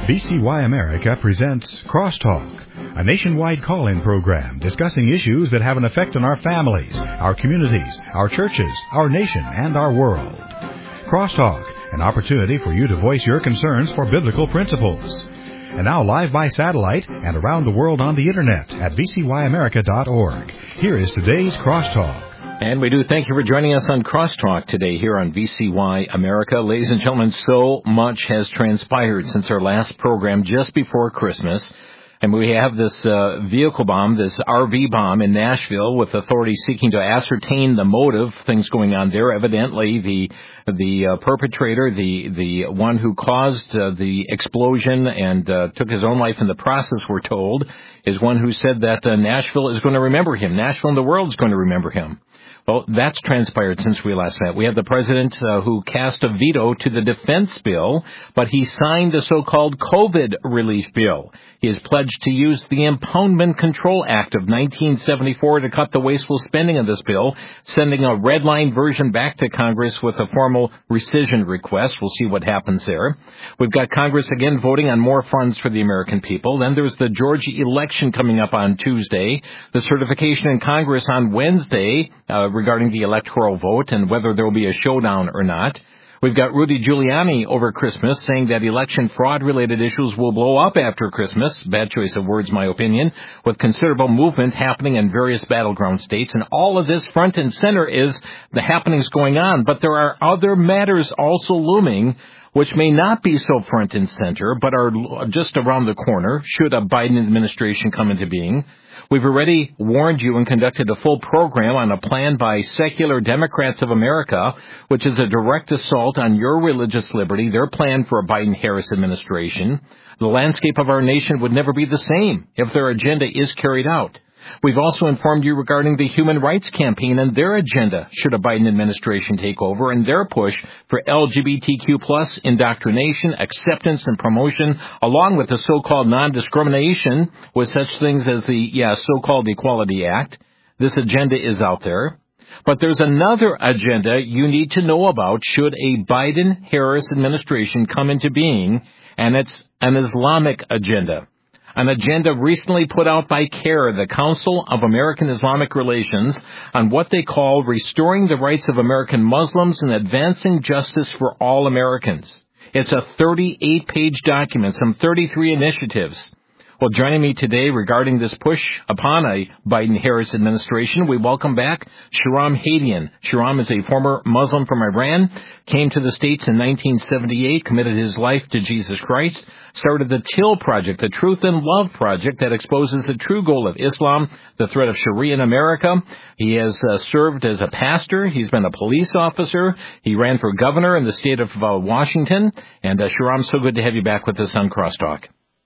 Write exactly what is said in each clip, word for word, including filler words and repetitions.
V C Y America presents Crosstalk, a nationwide call-in program discussing issues that have an effect on our families, our communities, our churches, our nation, and our world. Crosstalk, an opportunity for you to voice your concerns for biblical principles. And now live by satellite and around the world on the Internet at v c y america dot org. Here is today's Crosstalk. And we do thank you for joining us on Crosstalk today here on V C Y America. Ladies and gentlemen, so much has transpired since our last program just before Christmas. And we have this uh, vehicle bomb, this R V bomb in Nashville, with authorities seeking to ascertain the motive, things going on there. Evidently, the the uh, perpetrator, the the one who caused uh, the explosion and uh, took his own life in the process, we're told, is one who said that uh, Nashville is going to remember him. Nashville and the world is going to remember him. Well, that's transpired since we last met. We have the president uh, who cast a veto to the defense bill, but he signed the so-called COVID relief bill. He has pledged to use the Impoundment Control Act of nineteen seventy-four to cut the wasteful spending of this bill, sending a red-line version back to Congress with a formal rescission request. We'll see what happens there. We've got Congress again voting on more funds for the American people. Then there's the Georgia election coming up on Tuesday, the certification in Congress on Wednesday, uh, regarding the electoral vote and whether there will be a showdown or not. We've got Rudy Giuliani over Christmas saying that election fraud-related issues will blow up after Christmas. Bad choice of words, my opinion, with considerable movement happening in various battleground states. And all of this front and center is the happenings going on. But there are other matters also looming which may not be so front and center, but are just around the corner should a Biden administration come into being. We've already warned you and conducted a full program on a plan by Secular Democrats of America, which is a direct assault on your religious liberty, their plan for a Biden-Harris administration. The landscape of our nation would never be the same if their agenda is carried out. We've also informed you regarding the Human Rights Campaign and their agenda should a Biden administration take over, and their push for L G B T Q plus indoctrination, acceptance, and promotion, along with the so-called non-discrimination with such things as the, yeah, so-called Equality Act. This agenda is out there. But there's another agenda you need to know about should a Biden-Harris administration come into being, and it's an Islamic agenda. An agenda recently put out by CAIR, the Council of American Islamic Relations, on what they call restoring the rights of American Muslims and advancing justice for all Americans. It's a thirty-eight page document, some thirty-three initiatives. Well, joining me today regarding this push upon a Biden-Harris administration, we welcome back Shahram Hadian. Shahram is a former Muslim from Iran, came to the States in nineteen seventy-eight, committed his life to Jesus Christ, started the Till Project, the Truth and Love Project that exposes the true goal of Islam, the threat of Sharia in America. He has uh, served as a pastor. He's been a police officer. He ran for governor in the state of uh, Washington. And uh, Shahram, so good to have you back with us on Crosstalk.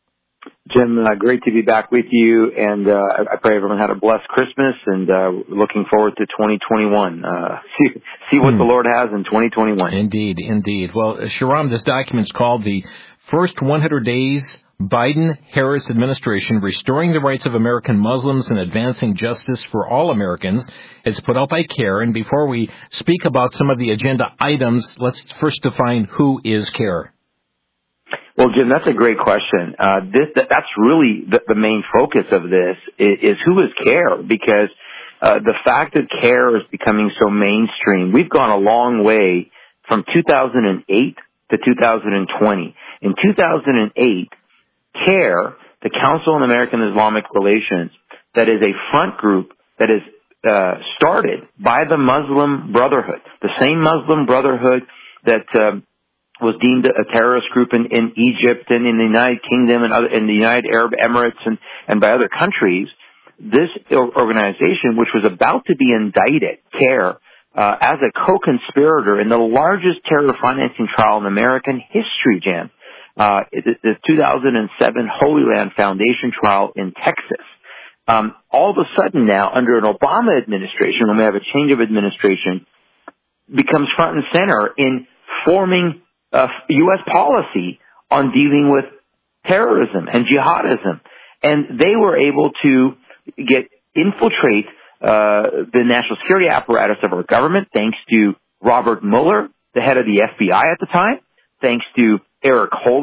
Jim, uh, great to be back with you, and uh, I pray everyone had a blessed Christmas, and uh, looking forward to twenty twenty-one. Uh, see, see what hmm. the Lord has in twenty twenty-one. Indeed, indeed. Well, Shahram, this document is called the First one hundred Days Biden-Harris Administration, Restoring the Rights of American Muslims and Advancing Justice for All Americans. It's put out by CAIR, and before we speak about some of the agenda items, let's first define who is CAIR. Well, Jim, that's a great question. Uh, this, that, that's really the, the main focus of this is, is who is CAIR, because uh, the fact that CAIR is becoming so mainstream, we've gone a long way from two thousand eight to two thousand twenty. In two thousand eight, CAIR, the Council on American Islamic Relations, that is a front group that is uh, started by the Muslim Brotherhood, the same Muslim Brotherhood that uh, was deemed a terrorist group in, in Egypt and in the United Kingdom and other, in the United Arab Emirates and, and by other countries. This organization, which was about to be indicted, CAIR, uh, as a co-conspirator in the largest terror financing trial in American history, Jan, uh, the, the two thousand seven Holy Land Foundation trial in Texas. Um, all of a sudden now, under an Obama administration, when we have a change of administration, becomes front and center in forming Uh, U S policy on dealing with terrorism and jihadism. And they were able to get infiltrate uh, the national security apparatus of our government, thanks to Robert Mueller, the head of the F B I at the time, thanks to Eric Holder,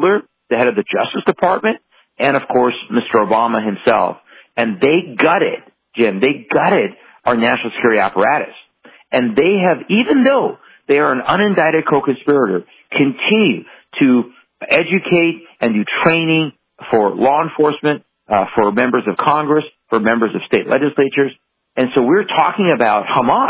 the head of the Justice Department, and, of course, Mister Obama himself. And they gutted, Jim, they gutted our national security apparatus. And they have, even though they are an unindicted co-conspirator, continue to educate and do training for law enforcement, uh, for members of Congress, for members of state legislatures. And so we're talking about Hamas.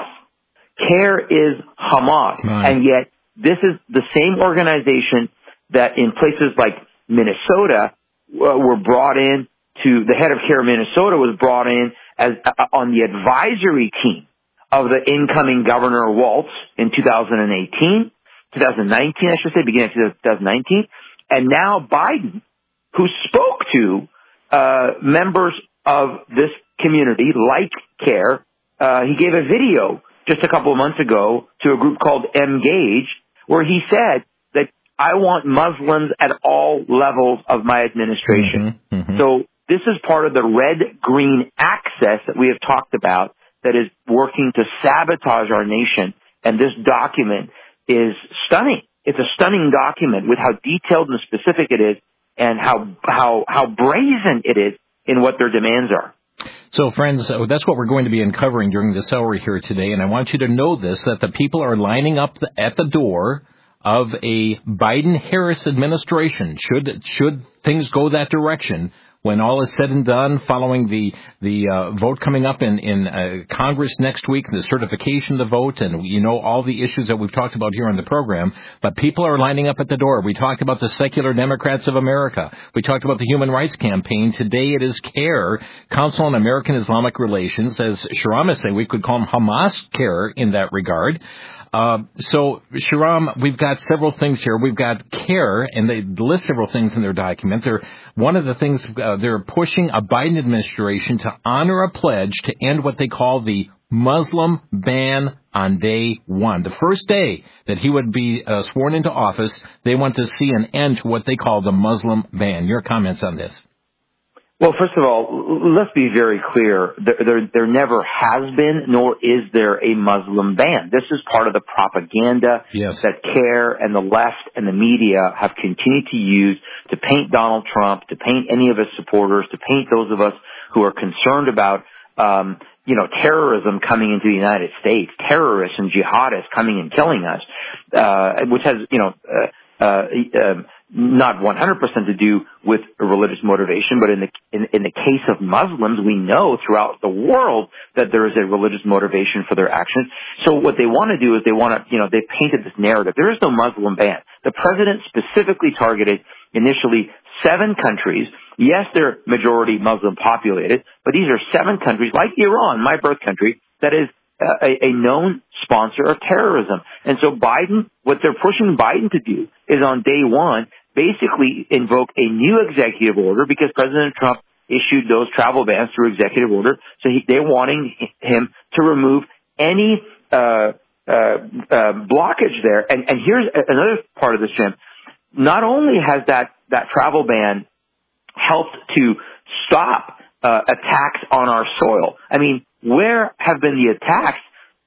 CARE is Hamas. Right. And yet this is the same organization that in places like Minnesota uh, were brought in to, the head of CARE Minnesota was brought in as uh, on the advisory team of the incoming Governor Walz in two thousand eighteen, two thousand nineteen, I should say, beginning of two thousand nineteen. And now Biden, who spoke to uh members of this community, like CARE, uh, he gave a video just a couple of months ago to a group called Engage, where he said that I want Muslims at all levels of my administration. Mm-hmm, mm-hmm. So this is part of the red-green axis that we have talked about that is working to sabotage our nation. And this document is stunning. It's a stunning document with how detailed and specific it is and how how how brazen it is in what their demands are. So, friends, that's what we're going to be uncovering during this hour here today. And I want you to know this, that the people are lining up at the door of a Biden-Harris administration. Should should things go that direction, when all is said and done, following the the uh, vote coming up in, in uh, Congress next week, the certification of the vote, and you know all the issues that we've talked about here on the program, but people are lining up at the door. We talked about the Secular Democrats of America. We talked about the Human Rights Campaign. Today it is CARE, Council on American Islamic Relations. As Shahram is saying, we could call them Hamas CARE in that regard. Uh, so, Shahram, we've got several things here. We've got CARE, and they list several things in their document. They're, one of the things, uh, they're pushing a Biden administration to honor a pledge to end what they call the Muslim ban on day one. The first day that he would be uh, sworn into office, they want to see an end to what they call the Muslim ban. Your comments on this? Well, first of all, let's be very clear. There, there, there never has been, nor is there a Muslim ban. This is part of the propaganda yes. that CARE and the left and the media have continued to use to paint Donald Trump, to paint any of his supporters, to paint those of us who are concerned about, um, you know, terrorism coming into the United States, terrorists and jihadists coming and killing us, uh, which has, you know, uh, uh, uh not one hundred percent to do with a religious motivation, but in the in, in the case of Muslims, we know throughout the world that there is a religious motivation for their actions. So what they want to do is they want to, you know, they painted this narrative. There is no Muslim ban. The president specifically targeted initially seven countries. Yes, they're majority Muslim populated, but these are seven countries like Iran, my birth country, that is A, a known sponsor of terrorism. And so Biden, what they're pushing Biden to do is on day one, basically invoke a new executive order because President Trump issued those travel bans through executive order. So he, they're wanting him to remove any uh, uh, uh, blockage there. And, and here's another part of this, Jim. Not only has that, that travel ban helped to stop uh, attacks on our soil. I mean, where have been the attacks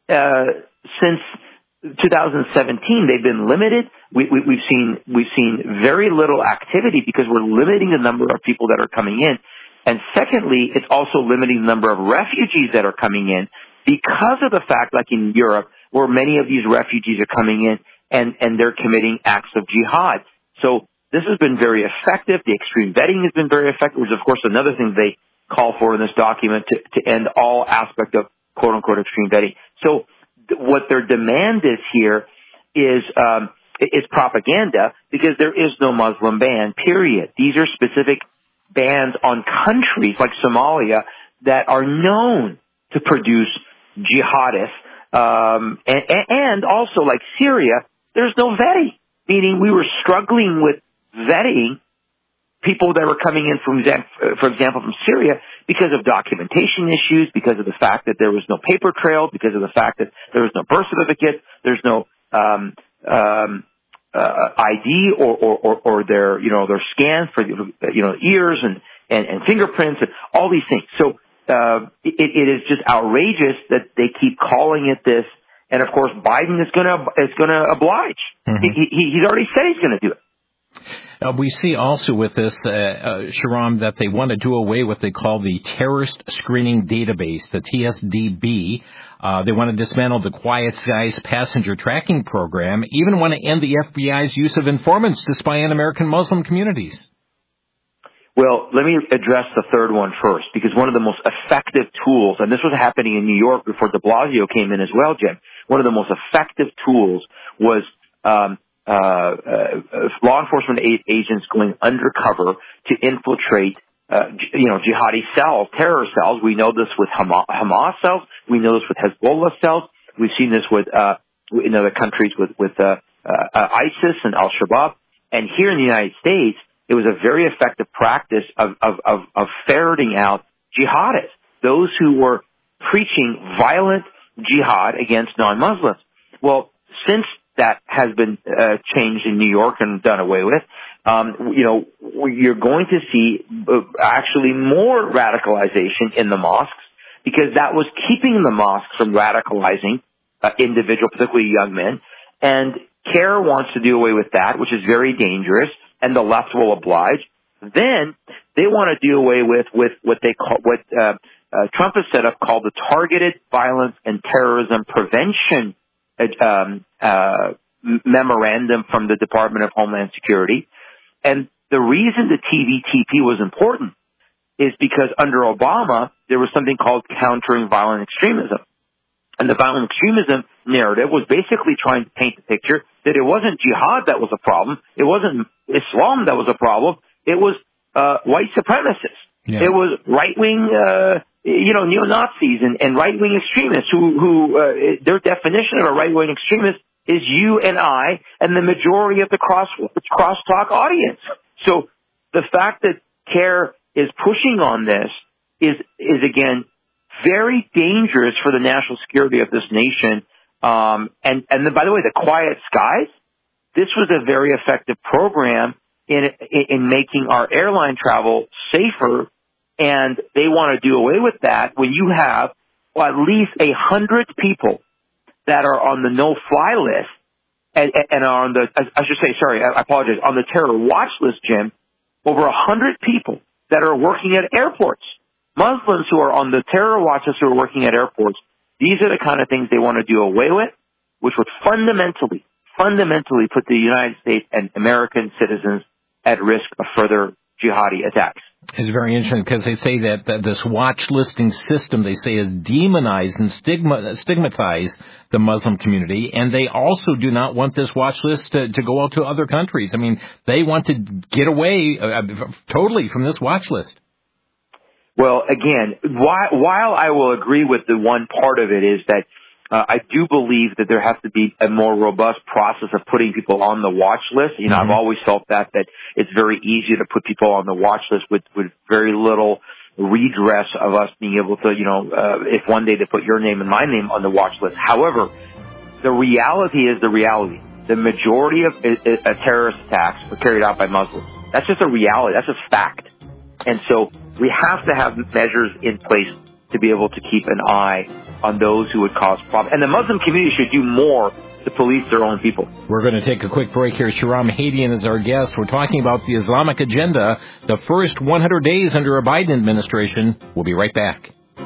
uh, since two thousand seventeen? They've been limited. We, we, we've seen we've seen very little activity because we're limiting the number of people that are coming in. And secondly, it's also limiting the number of refugees that are coming in because of the fact, like in Europe, where many of these refugees are coming in and, and they're committing acts of jihad. So this has been very effective. The extreme vetting has been very effective, which is, of course, another thing they call for in this document to, to end all aspect of quote-unquote extreme vetting. So th- what their demand is here is um, is propaganda because there is no Muslim ban, period. These are specific bans on countries like Somalia that are known to produce jihadists. Um, and, and also like Syria, there's no vetting, meaning we were struggling with vetting people that were coming in from, for example, from Syria because of documentation issues, because of the fact that there was no paper trail, because of the fact that there was no birth certificate, there's no um, um, uh, I D or, or, or, or their, you know, their scans for, you know, ears and, and, and fingerprints and all these things. So uh, it, it is just outrageous that they keep calling it this. And of course, Biden is going to is going to oblige. Mm-hmm. He, he, he's already said he's going to do it. Uh, we see also with this, uh, uh, Shahram, that they want to do away with what they call the Terrorist Screening Database, the T S D B. Uh, they want to dismantle the Quiet Skies passenger tracking program, even want to end the F B I's use of informants to spy on American Muslim communities. Well, let me address the third one first, because one of the most effective tools, and this was happening in New York before de Blasio came in as well, Jim, one of the most effective tools was um, uh, uh, law enforcement agents going undercover to infiltrate Uh, you know, jihadi cells, terror cells. We know this with Hamas, Hamas cells. We know this with Hezbollah cells. We've seen this with, uh, in other countries with, with, uh, uh, ISIS and Al-Shabaab. And here in the United States, it was a very effective practice of, of, of, of ferreting out jihadists, those who were preaching violent jihad against non-Muslims. Well, since that has been, uh, changed in New York and done away with, Um, you know, you're going to see actually more radicalization in the mosques, because that was keeping the mosques from radicalizing uh, individual, particularly young men. And CARE wants to do away with that, which is very dangerous, and the left will oblige. Then they want to do away with, with what they call, what uh, uh, Trump has set up called the Targeted Violence and Terrorism Prevention uh, um, uh, Memorandum from the Department of Homeland Security. And the reason the T V T P was important is because under Obama, there was something called countering violent extremism. And the violent extremism narrative was basically trying to paint the picture that it wasn't jihad that was a problem. It wasn't Islam that was a problem. It was uh, white supremacists. Yes. It was right-wing, uh, you know, neo-Nazis and, and right-wing extremists who, who uh, their definition of a right-wing extremist is you and I and the majority of the cross crosstalk audience. So the fact that CARE is pushing on this is is again very dangerous for the national security of this nation. Um, and and then, by the way, the Quiet Skies, this was a very effective program in in making our airline travel safer, and they want to do away with that when you have well, at least a hundred people that are on the no-fly list and, and are on the, I should say, sorry, I apologize, on the terror watch list, Jim, over a hundred people that are working at airports. Muslims who are on the terror watch list who are working at airports. These are the kind of things they want to do away with, which would fundamentally, fundamentally put the United States and American citizens at risk of further jihadi attacks. It's very interesting because they say that, that this watch listing system, they say, has demonized and stigma, stigmatized the Muslim community, and they also do not want this watch list to, to go out to other countries. I mean, they want to get away uh, totally from this watch list. Well, again, while, while I will agree with the one part of it is that Uh, I do believe that there has to be a more robust process of putting people on the watch list. You know, mm-hmm. I've always felt that, that it's very easy to put people on the watch list with, with very little redress of us being able to, you know, uh, if one day they put your name and my name on the watch list. However, the reality is the reality. The majority of uh, uh, terrorist attacks were carried out by Muslims. That's just a reality. That's just fact. And so we have to have measures in place to be able to keep an eye on those who would cause problems. And the Muslim community should do more to police their own people. We're going to take a quick break here. Shahram Hadian is our guest. We're talking about the Islamic agenda, the first one hundred days under a Biden administration. We'll be right back.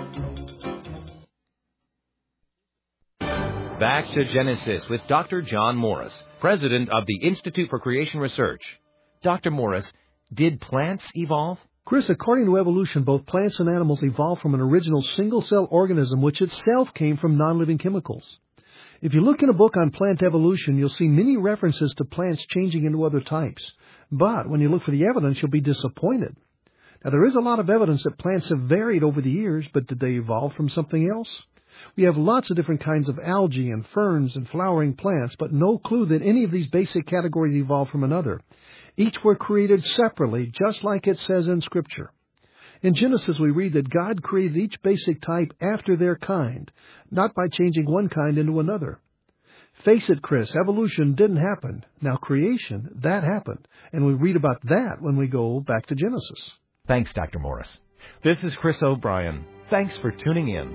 Back to Genesis with Doctor John Morris, president of the Institute for Creation Research. Doctor Morris, did plants evolve? Chris, according to evolution, both plants and animals evolved from an original single-cell organism which itself came from non-living chemicals. If you look in a book on plant evolution, you'll see many references to plants changing into other types. But when you look for the evidence, you'll be disappointed. Now, there is a lot of evidence that plants have varied over the years, but did they evolve from something else? We have lots of different kinds of algae and ferns and flowering plants, but no clue that any of these basic categories evolved from another. Each were created separately, just like it says in Scripture. In Genesis, we read that God created each basic type after their kind, not by changing one kind into another. Face it, Chris, evolution didn't happen. Now, creation, that happened. And we read about that when we go back to Genesis. Thanks, Doctor Morris. This is Chris O'Brien. Thanks for tuning in.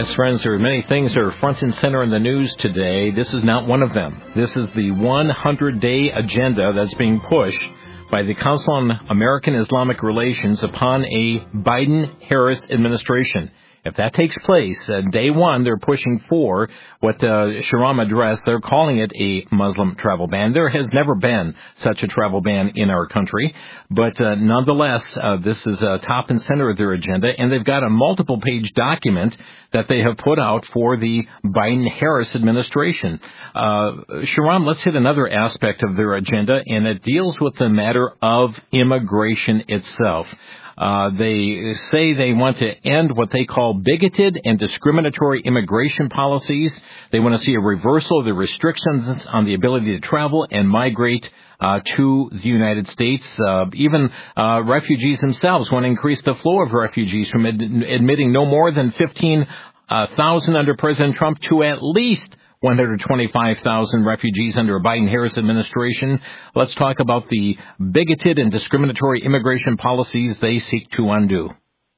Yes, friends, there are many things that are front and center in the news today. This is not one of them. This is the hundred day agenda that's being pushed by the Council on American Islamic Relations upon a Biden-Harris administration. If that takes place, uh, day one, they're pushing for what uh, Shahram addressed. They're calling it a Muslim travel ban. There has never been such a travel ban in our country. But uh, nonetheless, uh, this is uh, top and center of their agenda. And they've got a multiple-page document that they have put out for the Biden-Harris administration. Uh, Shahram, let's hit another aspect of their agenda, and it deals with the matter of immigration itself. Uh, they say they want to end what they call bigoted and discriminatory immigration policies. They want to see a reversal of the restrictions on the ability to travel and migrate uh, to the United States. Uh, even uh, refugees themselves want to increase the flow of refugees from ad- admitting no more than fifteen thousand under President Trump to at least one hundred twenty-five thousand refugees under a Biden-Harris administration. Let's talk about the bigoted and discriminatory immigration policies they seek to undo.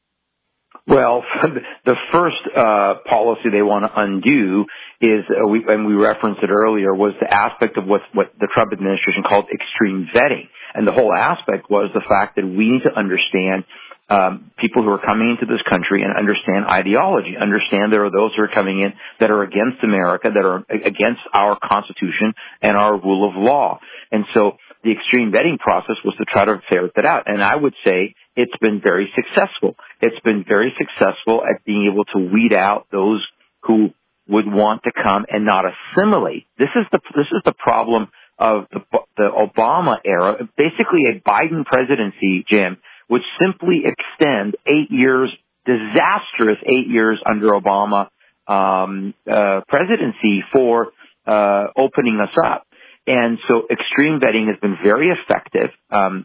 Well, the first uh, policy they want to undo is, uh, we, and we referenced it earlier, was the aspect of what, what the Trump administration called extreme vetting. And the whole aspect was the fact that we need to understand Um, people who are coming into this country and understand ideology, understand there are those who are coming in that are against America, that are against our Constitution and our rule of law. And so the extreme vetting process was to try to ferret that out. And I would say it's been very successful. It's been very successful at being able to weed out those who would want to come and not assimilate. This is the this is the problem of the, the Obama era. Basically, a Biden presidency, Jim, would simply extend eight years, disastrous eight years under Obama um, uh, presidency for uh, opening us up. And so extreme vetting has been very effective. Um,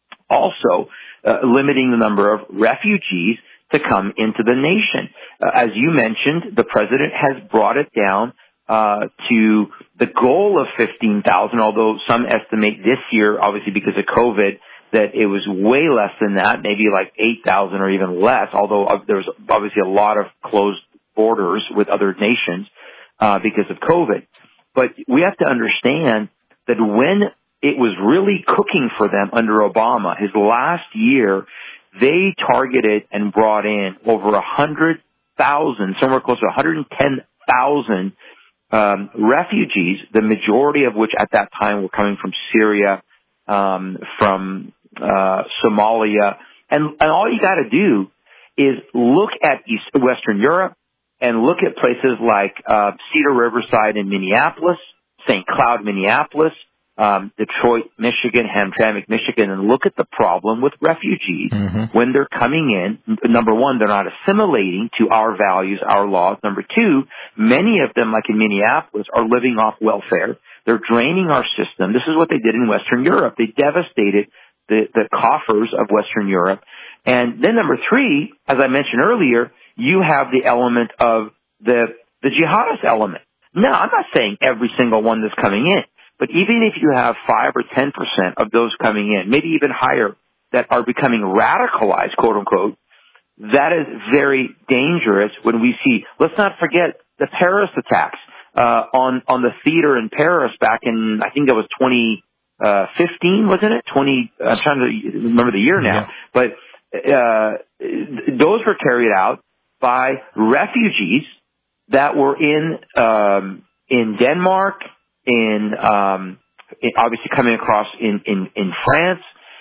also, uh, limiting the number of refugees to come into the nation. Uh, as you mentioned, the president has brought it down uh, to the goal of fifteen thousand, although some estimate this year, obviously because of COVID, that it was way less than that, maybe like eight thousand or even less, although uh, there's obviously a lot of closed borders with other nations uh, because of COVID. But we have to understand that when it was really cooking for them under Obama, his last year, they targeted and brought in over one hundred thousand, somewhere close to one hundred ten thousand um, refugees, the majority of which at that time were coming from Syria, um, from uh, Somalia. And, and all you got to do is look at East, Western Europe and look at places like uh, Cedar Riverside in Minneapolis, Saint Cloud, Minneapolis, um, Detroit, Michigan, Hamtramck, Michigan, and look at the problem with refugees mm-hmm. when they're coming in. Number one, they're not assimilating to our values, our laws. Number two, many of them, like in Minneapolis, are living off welfare. They're draining our system. This is what they did in Western Europe. They devastated the, the coffers of Western Europe. And then number three, as I mentioned earlier, you have the element of the, the jihadist element. Now, I'm not saying every single one that's coming in, but even if you have five or ten percent of those coming in, maybe even higher, that are becoming radicalized, quote unquote, that is very dangerous when we see, let's not forget the Paris attacks. Uh, on, on the theater in Paris back in, I think that was twenty fifteen, wasn't it? twenty, I'm trying to remember the year now. Yeah. But, uh, those were carried out by refugees that were in, um, in Denmark, in, um, in obviously coming across in, in, in France.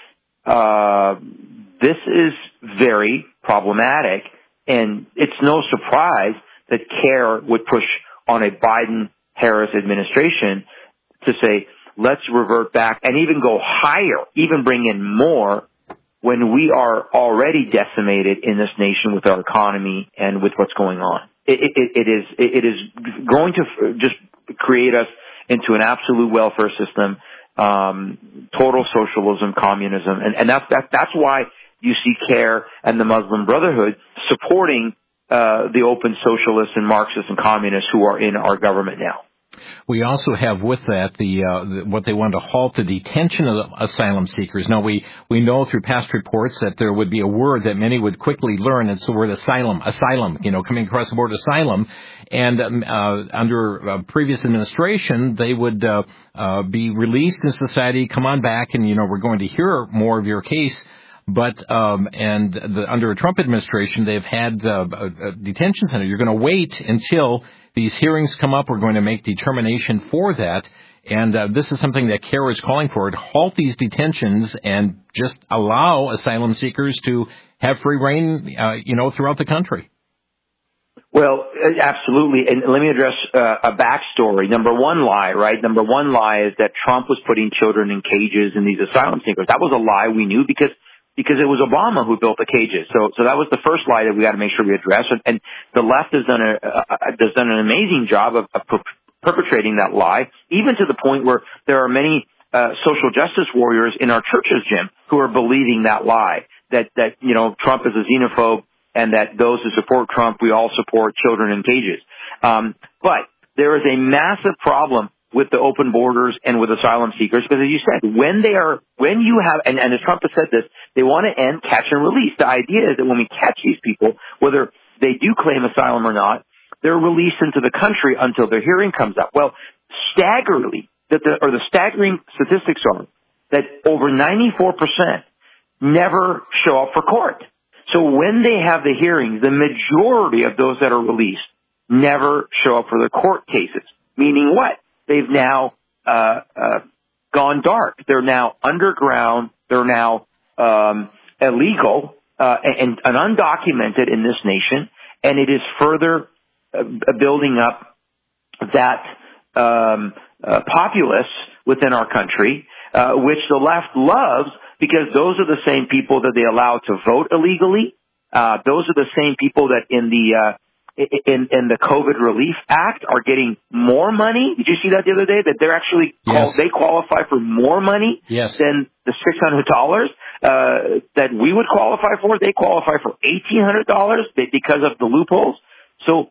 Uh, this is very problematic, and it's no surprise that CARE would push on a Biden-Harris administration to say, let's revert back and even go higher, even bring in more when we are already decimated in this nation with our economy and with what's going on. It, it, it is it is going to just create us into an absolute welfare system, um, total socialism, communism, and, and that's that, that's why you see CARE and the Muslim Brotherhood supporting Uh, the open socialists and Marxists and communists who are in our government now. We also have with that the, uh, the what they want to halt the detention of asylum seekers. Now, we, we know through past reports that there would be a word that many would quickly learn. It's the word asylum, asylum, you know, coming across the board, asylum. And um, uh, under uh, previous administration, they would uh, uh, be released in society, come on back, and, you know, we're going to hear more of your case. But, um, and the, under a Trump administration, they've had uh, a, a detention center. You're going to wait until these hearings come up. We're going to make determination for that. And uh, this is something that CARE is calling for, to halt these detentions and just allow asylum seekers to have free reign, uh, you know, throughout the country. Well, absolutely. And let me address uh, a backstory. Number one lie, right? Number one lie is that Trump was putting children in cages in these asylum seekers. That was a lie we knew because because it was Obama who built the cages. So so that was the first lie that we got to make sure we address. And, and the left has done, a, uh, has done an amazing job of, of per- perpetrating that lie, even to the point where there are many uh, social justice warriors in our churches, Jim, who are believing that lie, that, that you know, Trump is a xenophobe, and that those who support Trump, we all support children in cages. Um, but there is a massive problem with the open borders and with asylum seekers, because as you said, when they are, when you have, and, and as Trump has said this, they want to end catch and release. The idea is that when we catch these people, whether they do claim asylum or not, they're released into the country until their hearing comes up. Well, staggeringly, that the, or the staggering statistics are that over ninety-four percent never show up for court. So when they have the hearings, the majority of those that are released never show up for their court cases. Meaning what? They've now uh, uh, gone dark. They're now underground. They're now um, illegal uh, and, and undocumented in this nation. And it is further uh, building up that um, uh, populace within our country, uh, which the left loves, because those are the same people that they allow to vote illegally. Uh, those are the same people that in the uh, in in the COVID Relief Act are getting more money. Did you see that the other day? That they're actually yes. call, they qualify for more money yes. than the six hundred dollars uh, that we would qualify for. They qualify for eighteen hundred dollars because of the loopholes. So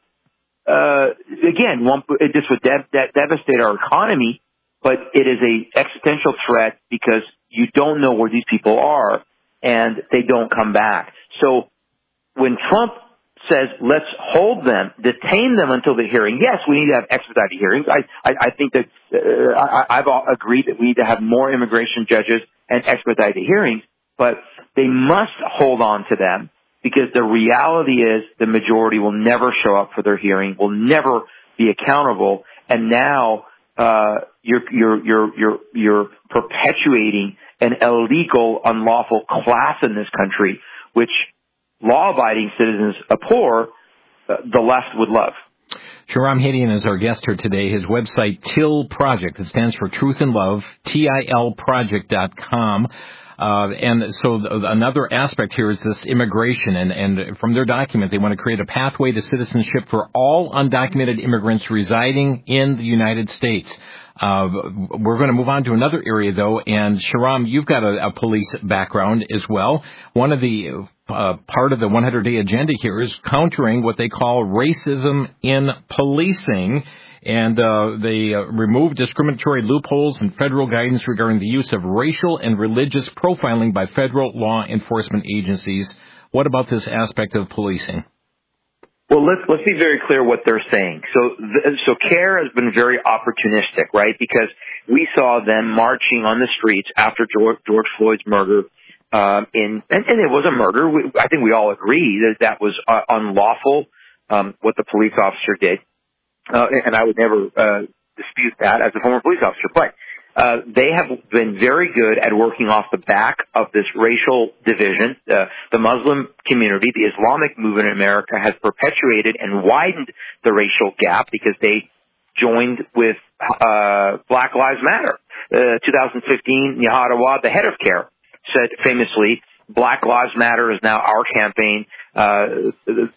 uh, again, one, this would dev, dev, devastate our economy, but it is a existential threat because you don't know where these people are, and they don't come back. So when Trump says, let's hold them, detain them until the hearing, yes, we need to have expedited hearings. I, I, I think that uh, I, I've agreed that we need to have more immigration judges and expedited hearings, but they must hold on to them, because the reality is the majority will never show up for their hearing, will never be accountable, and now uh, you're, you're, you're, you're, you're perpetuating an illegal, unlawful class in this country, which law-abiding citizens abhor, uh, the left would love. Shahram Hadian is our guest here today. His website, T I L Project, it stands for Truth and Love, T I L project dot com. Uh, and so th- another aspect here is this immigration, and, and from their document, they want to create a pathway to citizenship for all undocumented immigrants residing in the United States. Uh, we're going to move on to another area, though, and Shahram, you've got a, a police background as well. One of the uh, part of the one hundred day agenda here is countering what they call racism in policing, and uh, they uh, remove discriminatory loopholes in federal guidance regarding the use of racial and religious profiling by federal law enforcement agencies. What about this aspect of policing? Well, let's let's be very clear what they're saying. So, the, so CARE has been very opportunistic, right? Because we saw them marching on the streets after George, George Floyd's murder. Um, in and, and it was a murder. We, I think we all agree that that was uh, unlawful. Um, what the police officer did, uh, and I would never uh, dispute that as a former police officer. But uh, they have been very good at working off the back of this racial division. Uh, the Muslim community, the Islamic movement in America, has perpetuated and widened the racial gap because they joined with uh, Black Lives Matter. Uh, twenty fifteen, Nihad Awad, the head of CARE, said famously, Black Lives Matter is now our campaign. Uh,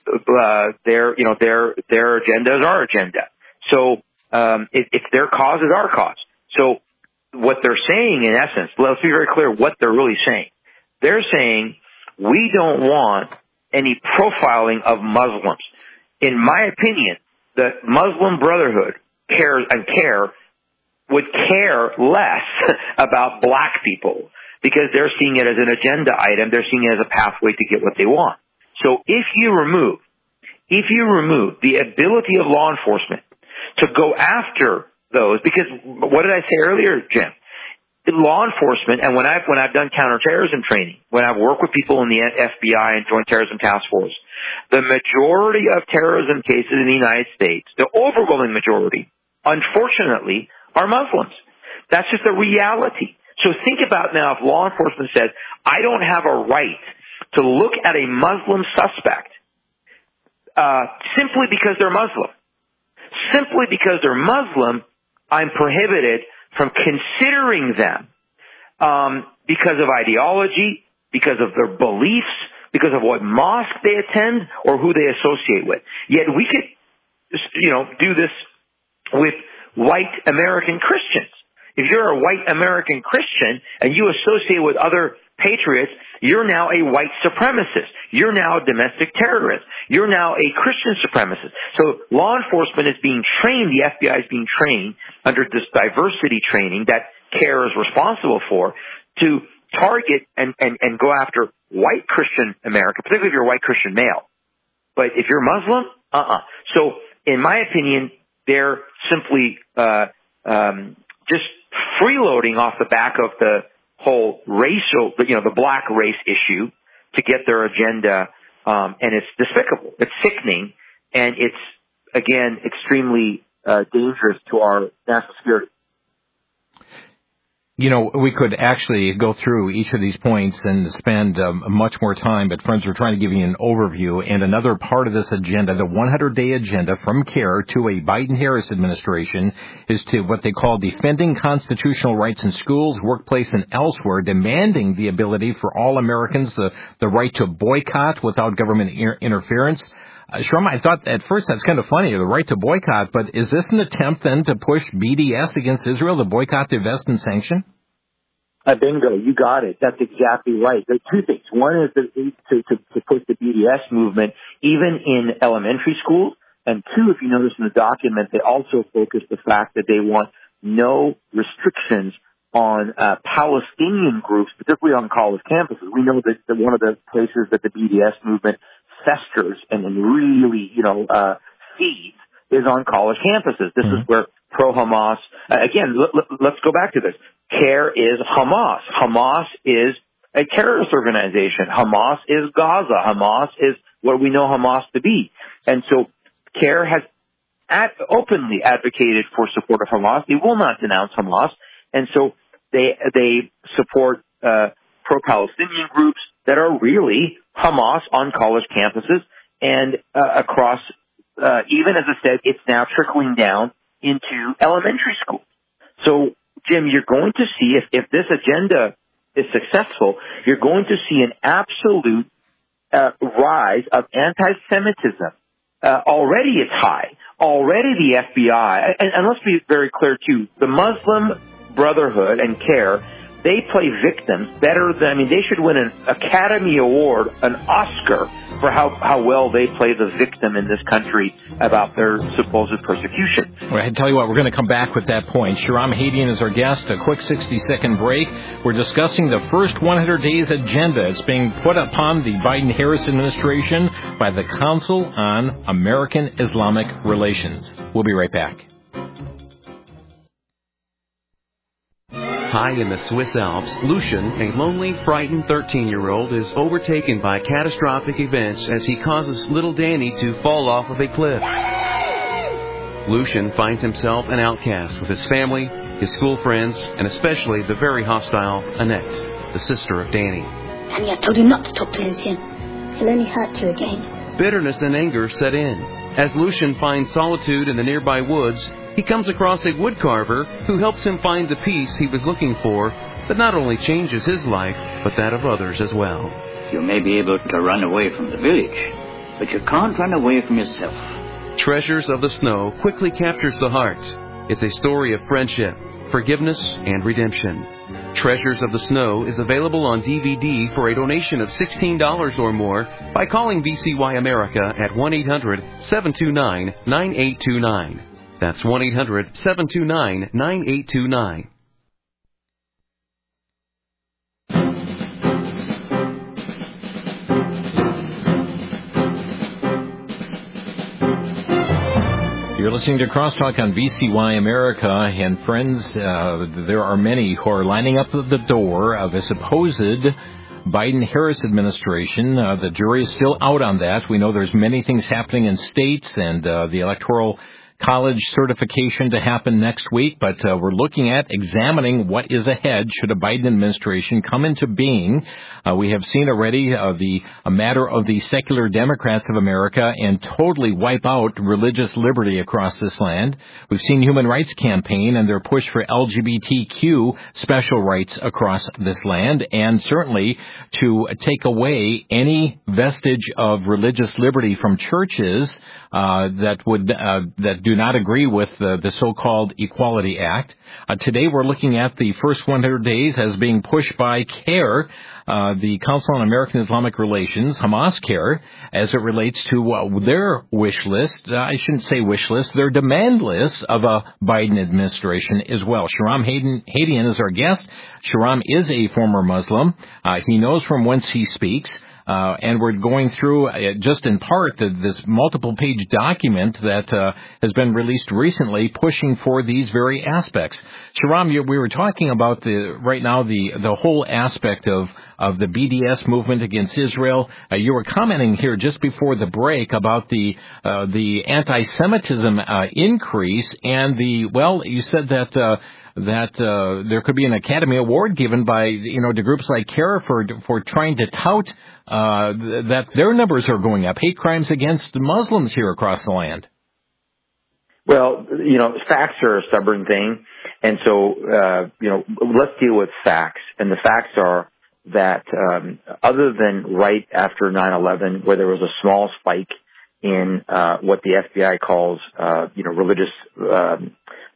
uh, their, you know, their, their agenda is our agenda. So, um, it, it's their cause is our cause. So what they're saying, in essence, let's be very clear what they're really saying. They're saying, we don't want any profiling of Muslims. In my opinion, the Muslim Brotherhood cares and care would care less about black people because they're seeing it as an agenda item. They're seeing it as a pathway to get what they want. So if you remove, if you remove the ability of law enforcement to go after those, because what did I say earlier, Jim? Law enforcement, and when I've, when I've done counterterrorism training, when I've worked with people in the F B I and Joint Terrorism Task Force, the majority of terrorism cases in the United States, the overwhelming majority, unfortunately, are Muslims. That's just a reality. So think about now if law enforcement says, I don't have a right to look at a Muslim suspect uh, simply because they're Muslim. Simply because they're Muslim, I'm prohibited from considering them um, because of ideology, because of their beliefs, because of what mosque they attend or who they associate with. Yet we could, you know, do this with white American Christians. If you're a white American Christian and you associate with other patriots, you're now a white supremacist. You're now a domestic terrorist. You're now a Christian supremacist. So law enforcement is being trained, the F B I is being trained under this diversity training that CARE is responsible for to target and, and, and go after white Christian America, particularly if you're a white Christian male. But if you're Muslim, uh-uh. So in my opinion, they're simply uh, um, just freeloading off the back of the whole racial, you know, the black race issue to get their agenda, um, and it's despicable. It's sickening, and it's, again, extremely uh, dangerous to our national security. You know, we could actually go through each of these points and spend um, much more time, but friends, we're trying to give you an overview. And another part of this agenda, the hundred-day agenda from CARE to a Biden-Harris administration, is to what they call defending constitutional rights in schools, workplace, and elsewhere, demanding the ability for all Americans the, the right to boycott without government inter- interference. Uh, Sharma, I thought at first that's kind of funny, the right to boycott, but is this an attempt then to push B D S against Israel, to boycott, divest, and sanction? Uh, bingo, you got it. That's exactly right. There are two things. One is the, to, to, to push the B D S movement even in elementary schools, and two, if you notice in the document, they also focus the fact that they want no restrictions on uh, Palestinian groups, particularly on college campuses. We know that, that one of the places that the B D S movement festers and, and really, you know, uh, feeds is on college campuses. This mm-hmm. is where pro-Hamas, uh, again, l- l- let's go back to this. CARE is Hamas. Hamas is a terrorist organization. Hamas is Gaza. Hamas is what we know Hamas to be. And so CARE has ad- openly advocated for support of Hamas. They will not denounce Hamas. And so they, they support, uh, pro-Palestinian groups that are really Hamas on college campuses and uh, across, uh, even as I said, it's now trickling down into elementary schools. So, Jim, you're going to see, if, if this agenda is successful, you're going to see an absolute uh, rise of anti-Semitism. Uh, already it's high. Already the F B I, and, and let's be very clear too, the Muslim Brotherhood and CARE, they play victims better than, I mean, they should win an Academy Award, an Oscar, for how, how well they play the victim in this country about their supposed persecution. Well, I tell you what, we're going to come back with that point. Shahram Hadian is our guest. A quick sixty-second break. We're discussing the first one hundred days agenda. It's being put upon the Biden-Harris administration by the Council on American Islamic Relations. We'll be right back. High in the Swiss Alps, Lucian, a lonely, frightened thirteen-year-old, is overtaken by catastrophic events as he causes little Danny to fall off of a cliff. Lucian finds himself an outcast with his family, his school friends, and especially the very hostile Annette, the sister of Danny. Danny, I told you not to talk to Lucian. He'll only hurt you again. Bitterness and anger set in. As Lucian finds solitude in the nearby woods, he comes across a woodcarver who helps him find the peace he was looking for that not only changes his life, but that of others as well. You may be able to run away from the village, but you can't run away from yourself. Treasures of the Snow quickly captures the heart. It's a story of friendship, forgiveness, and redemption. Treasures of the Snow is available on D V D for a donation of sixteen dollars or more by calling V C Y America at one eight hundred seven two nine nine eight two nine. That's one eight hundred seven two nine nine eight two nine. You're listening to Crosstalk on V C Y America, and friends, uh, there are many who are lining up at the door of a supposed Biden-Harris administration. Uh, the jury is still out on that. We know there's many things happening in states and uh, the Electoral College certification to happen next week, but uh, we're looking at examining what is ahead should a Biden administration come into being. Uh, we have seen already uh, the a matter of the secular Democrats of America and totally wipe out religious liberty across this land. We've seen Human Rights Campaign and their push for L G B T Q special rights across this land, and certainly to take away any vestige of religious liberty from churches uh, that would uh, that do not agree with the, the so-called Equality Act. Uh, today we're looking at the first one hundred days as being pushed by CARE, uh, the Council on American Islamic Relations, Hamas CARE, as it relates to uh, their wish list. Uh, I shouldn't say wish list, their demand list of a Biden administration as well. Shahram Hayden, Hadian is our guest. Shahram is a former Muslim. Uh, he knows from whence he speaks. Uh, and we're going through, uh, just in part, uh, this multiple-page document that uh, has been released recently pushing for these very aspects. Shahram, you, we were talking about the right now the, the whole aspect of, of the B D S movement against Israel. Uh, you were commenting here just before the break about the uh, the anti-Semitism uh, increase and the, well, you said that uh, that uh, there could be an Academy Award given by, you know, to groups like CARE for for trying to tout uh, that their numbers are going up, hate crimes against Muslims here across the land. Well, you know, facts are a stubborn thing, and so, uh, you know, let's deal with facts. And the facts are that um, other than right after nine eleven, where there was a small spike in uh, what the F B I calls, uh, you know, religious um,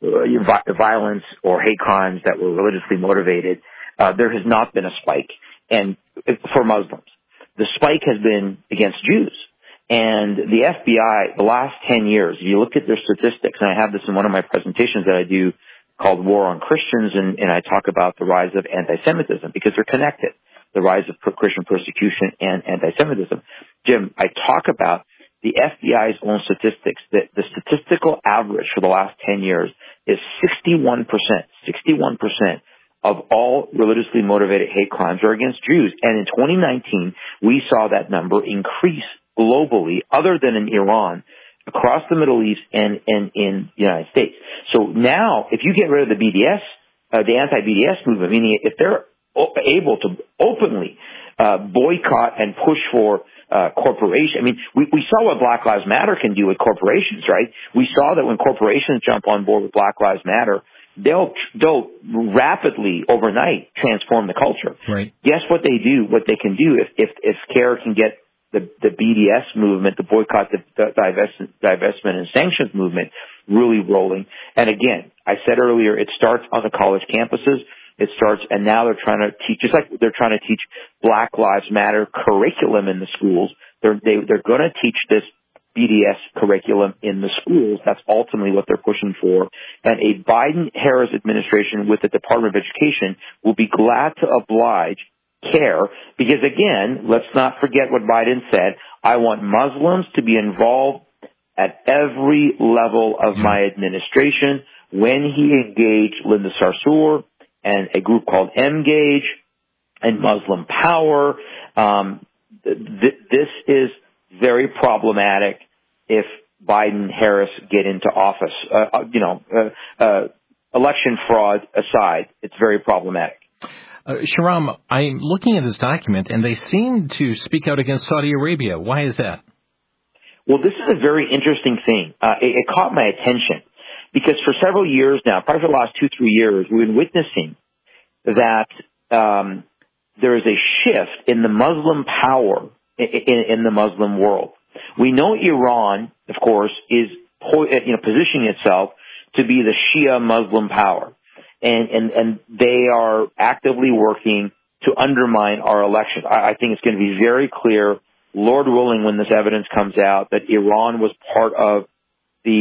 violence or hate crimes that were religiously motivated, uh, there has not been a spike. And for Muslims, the spike has been against Jews. And the F B I, the last ten years, if you look at their statistics, and I have this in one of my presentations that I do called War on Christians, and, and I talk about the rise of anti-Semitism because they're connected, the rise of Christian persecution and anti-Semitism. Jim, I talk about the F B I's own statistics, that the statistical average for the last ten years is sixty-one percent, sixty-one percent of all religiously motivated hate crimes are against Jews. And in twenty nineteen, we saw that number increase globally, other than in Iran, across the Middle East and, and in the United States. So now, if you get rid of the B D S, uh, the anti-B D S movement, meaning if they're able to openly uh, boycott and push for Uh, corporation. I mean, we, we saw what Black Lives Matter can do with corporations, right? We saw that when corporations jump on board with Black Lives Matter, they'll, they'll rapidly, overnight, transform the culture. Right. Guess what they do, what they can do if, if, if CARE can get the, the B D S movement, the boycott, the, the divestment, divestment and sanctions movement really rolling. And again, I said earlier, it starts on the college campuses. It starts, and now they're trying to teach, just like they're trying to teach Black Lives Matter curriculum in the schools. They're they, they're going to teach this B D S curriculum in the schools. That's ultimately what they're pushing for. And a Biden-Harris administration with the Department of Education will be glad to oblige CARE because, again, let's not forget what Biden said. I want Muslims to be involved at every level of my administration. When he engaged Linda Sarsour and a group called M-Gage and Muslim Power. Um, th- this is very problematic if Biden-Harris get into office. Uh, you know, uh, uh, election fraud aside, it's very problematic. Uh, Shahram, I'm looking at this document, and they seem to speak out against Saudi Arabia. Why is that? Well, this is a very interesting thing. Uh, it, it caught my attention. Because for several years now, probably for the last two, three years, we've been witnessing that um, there is a shift in the Muslim power in, in, in the Muslim world. We know Iran, of course, is you know positioning itself to be the Shia Muslim power, and and and they are actively working to undermine our elections. I, I think it's going to be very clear, Lord willing, when this evidence comes out, that Iran was part of the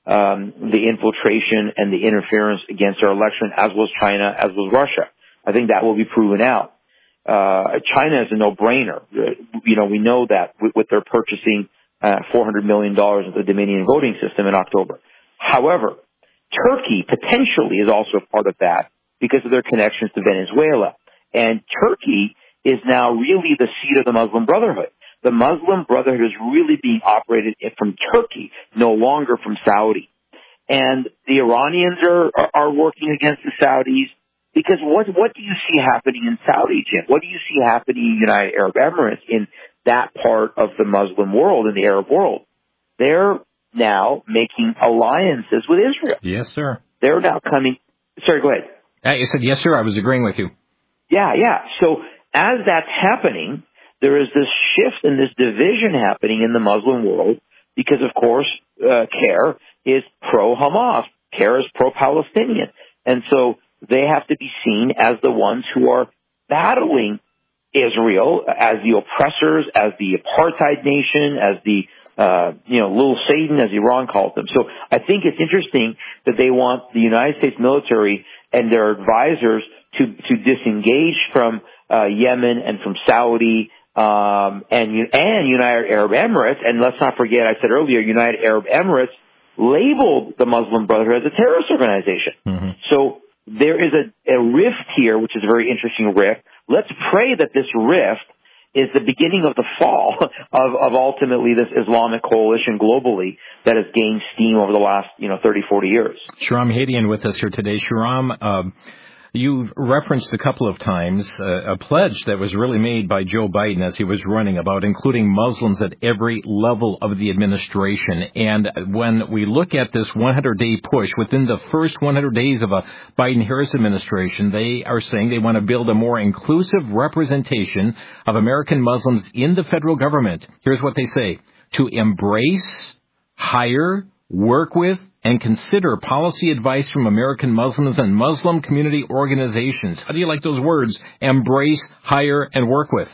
um, the infiltration and the interference against our election, as was China, as was Russia. I think that will be proven out. Uh, China is a no-brainer. You know, we know that with, with their purchasing uh, four hundred million dollars of the Dominion voting system in October. However, Turkey potentially is also part of that because of their connections to Venezuela. And Turkey is now really the seat of the Muslim Brotherhood. The Muslim Brotherhood is really being operated from Turkey, no longer from Saudi. And the Iranians are, are, are working against the Saudis because what, what do you see happening in Saudi, Jim? What do you see happening in the United Arab Emirates, in that part of the Muslim world, in the Arab world? They're now making alliances with Israel. Yes, sir. They're now coming. Sorry, go ahead. Uh, you said, yes, sir. I was agreeing with you. Yeah, yeah. So as that's happening, there is this shift and this division happening in the Muslim world because, of course, uh, CAIR is pro-Hamas. CAIR is pro-Palestinian. And so they have to be seen as the ones who are battling Israel as the oppressors, as the apartheid nation, as the, uh, you know, little Satan, as Iran called them. So I think it's interesting that they want the United States military and their advisors to, to disengage from uh, Yemen and from Saudi um, and, and United Arab Emirates. And let's not forget, I said earlier, United Arab Emirates labeled the Muslim Brotherhood as a terrorist organization. Mm-hmm. So there is a, a rift here, which is a very interesting rift. Let's pray that this rift is the beginning of the fall of, of ultimately this Islamic coalition globally that has gained steam over the last, you know, thirty, forty years. Shahram Hadian with us here today. Shahram, uh, you've referenced a couple of times uh, a pledge that was really made by Joe Biden as he was running about including Muslims at every level of the administration. And when we look at this one hundred day push, within the first one hundred days of a Biden-Harris administration, they are saying they want to build a more inclusive representation of American Muslims in the federal government. Here's what they say: to embrace, hire, work with, and consider policy advice from American Muslims and Muslim community organizations. How do you like those words? Embrace, hire, and work with.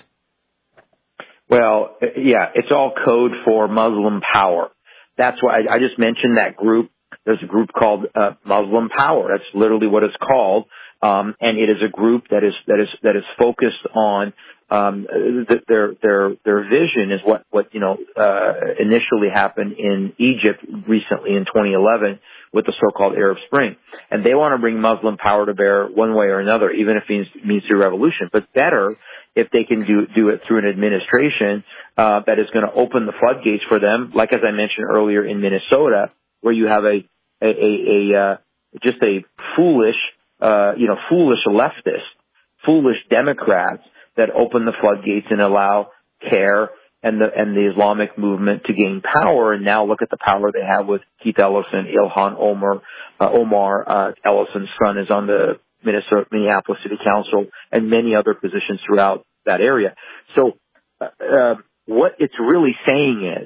Well, yeah, it's all code for Muslim power. That's why I, I just mentioned that group. There's a group called uh, Muslim Power. That's literally what it's called. Um, and it is a group that is, that is, that is focused on Um, their, their, their vision is what, what, you know, uh, initially happened in Egypt recently in twenty eleven with the so-called Arab Spring. And they want to bring Muslim power to bear one way or another, even if it means, means through revolution. But better if they can do, do it through an administration, uh, that is going to open the floodgates for them. Like, as I mentioned earlier, in Minnesota, where you have a, a, a, a uh, just a foolish, uh, you know, foolish leftist, foolish Democrats that open the floodgates and allow CAIR and the and the Islamic movement to gain power. And now look at the power they have with Keith Ellison, Ilhan Omar. Uh, Omar uh, Ellison's son is on the Minnesota, Minneapolis City Council and many other positions throughout that area. So uh, uh, what it's really saying is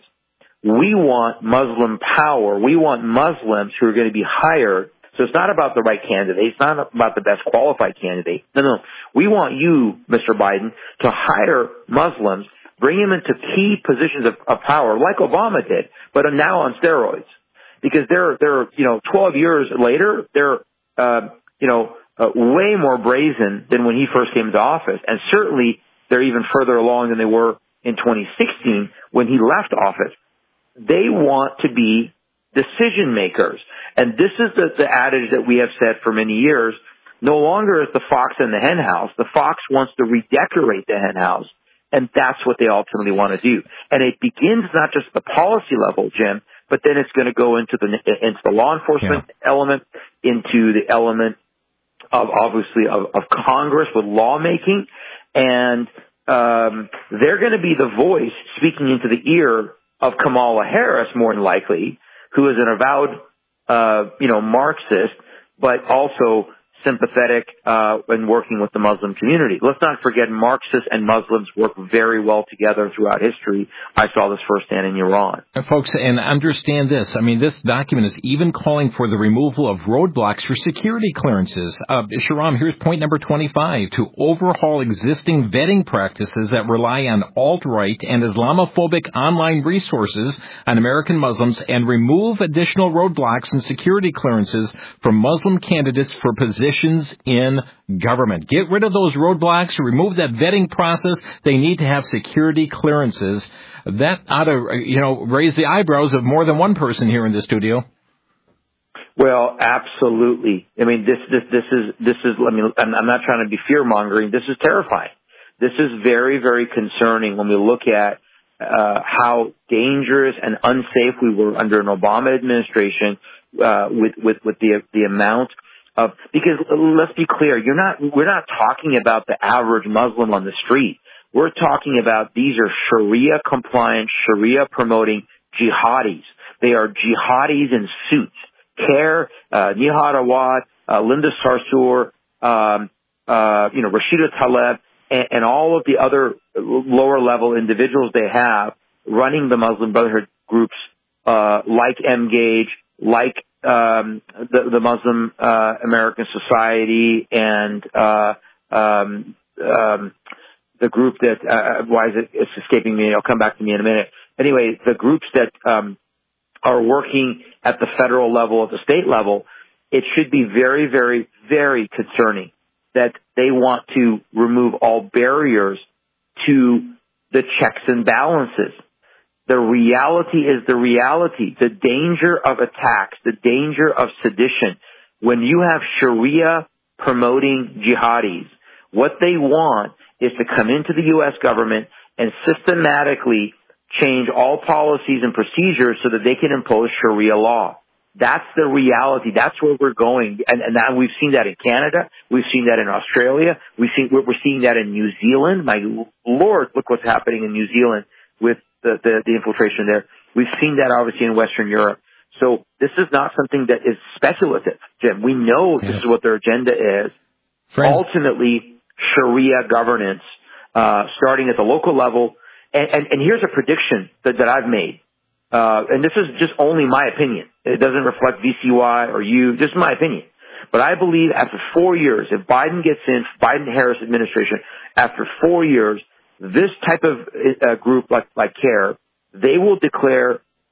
we want Muslim power. We want Muslims who are going to be hired. So it's not about the right candidate. It's not about the best qualified candidate. No, no. We want you, Mister Biden, to hire Muslims, bring them into key positions of, of power, like Obama did, but are now on steroids. Because they're, they're, you know, twelve years later, they're, uh, you know, uh, way more brazen than when he first came into office. And certainly they're even further along than they were in twenty sixteen when he left office. They want to be decision makers. And this is the, the adage that we have said for many years. No longer is the fox in the hen house. The fox wants to redecorate the hen house. And that's what they ultimately want to do. And it begins not just at the policy level, Jim, but then it's going to go into the, into the law enforcement yeah. element, into the element of obviously of, of Congress with lawmaking. And, um, they're going to be the voice speaking into the ear of Kamala Harris, more than likely, who is an avowed, uh, you know, Marxist, but also sympathetic uh, when working with the Muslim community. Let's not forget Marxists and Muslims work very well together throughout history. I saw this firsthand in Iran. And folks, and understand this. I mean, this document is even calling for the removal of roadblocks for security clearances. Uh, Shahram, here's point number twenty-five, to overhaul existing vetting practices that rely on alt-right and Islamophobic online resources on American Muslims and remove additional roadblocks and security clearances for Muslim candidates for positions in government. Get rid of those roadblocks, remove that vetting process. They need to have security clearances. That ought to, you know, raise the eyebrows of more than one person here in the studio. Well, absolutely. I mean, this, this, this is, this is, I mean, I'm, I'm not trying to be fear-mongering. This is terrifying. This is very, very concerning when we look at uh, how dangerous and unsafe we were under an Obama administration uh, with, with, with the, the amount of, because let's be clear, you're not, we're not talking about the average Muslim on the street. We're talking about these are Sharia compliant, Sharia promoting jihadis. They are jihadis in suits. CARE, uh, Nihad Awad, uh, Linda Sarsour, um, uh, you know, Rashida Tlaib, and, and all of the other lower level individuals they have running the Muslim Brotherhood groups, uh, like Mgage, like Um, the, the Muslim uh, American Society, and uh, um, um, the group that uh, why is it it's escaping me? It'll come back to me in a minute. Anyway, the groups that um, are working at the federal level, at the state level, it should be very, very, very concerning that they want to remove all barriers to the checks and balances. The reality is the reality. The danger of attacks, the danger of sedition. When you have Sharia promoting jihadis, what they want is to come into the U S government and systematically change all policies and procedures so that they can impose Sharia law. That's the reality. That's where we're going. And, and that, we've seen that in Canada. We've seen that in Australia. We've seen, we're, we're seeing that in New Zealand. My Lord, look what's happening in New Zealand with The, the, the infiltration there. We've seen that obviously in Western Europe. So this is not something that is speculative, Jim. We know yes. This is what their agenda is. Friends. Ultimately, Sharia governance, uh, starting at the local level. And, and, and here's a prediction that, that I've made. Uh, and this is just only my opinion. It doesn't reflect V C Y or you, just my opinion. But I believe after four years, if Biden gets in, Biden-Harris administration, after four years, this type of uh, group like, like CARE, they will declare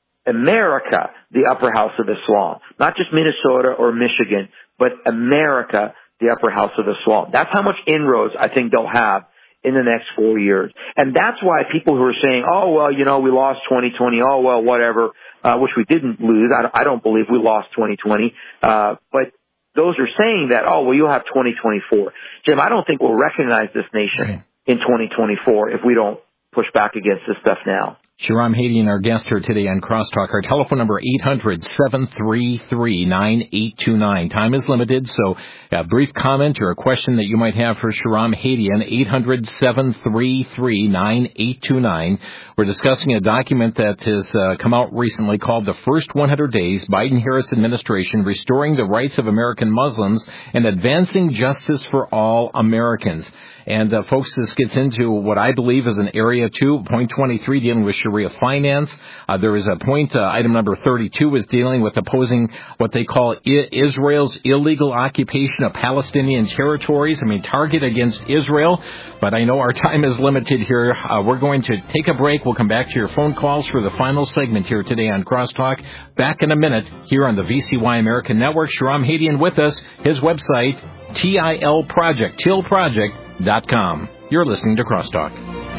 America the upper house of Islam. Not just Minnesota or Michigan, but America the upper house of Islam. That's how much inroads I think they'll have in the next four years. And that's why people who are saying, oh, well, you know, we lost twenty twenty, oh, well, whatever, uh, which we didn't lose. I, I don't believe we lost twenty twenty. Uh, but those are saying that, oh, well, you'll have twenty twenty-four. Jim, I don't think we'll recognize this nation right. in twenty twenty-four if we don't push back against this stuff now. Shahram Hadian, our guest here today on Crosstalk. Our telephone number, eight hundred, seven three three, nine eight two nine. Time is limited, so a brief comment or a question that you might have for Shahram Hadian, eight hundred, seven three three, nine eight two nine. We're discussing a document that has uh, come out recently called The First one hundred Days, Biden-Harris Administration, Restoring the Rights of American Muslims and Advancing Justice for All Americans. And, uh, folks, this gets into what I believe is an area two, point twenty-three, dealing with Sharia finance. Uh, there is a point, uh, item number thirty-two is dealing with opposing what they call I- Israel's illegal occupation of Palestinian territories. I mean, target against Israel. But I know our time is limited here. Uh, we're going to take a break. We'll come back to your phone calls for the final segment here today on Crosstalk. Back in a minute here on the V C Y American Network. Shahram Hadian with us. His website, T I L Project, till project dot com. You're listening to Crosstalk.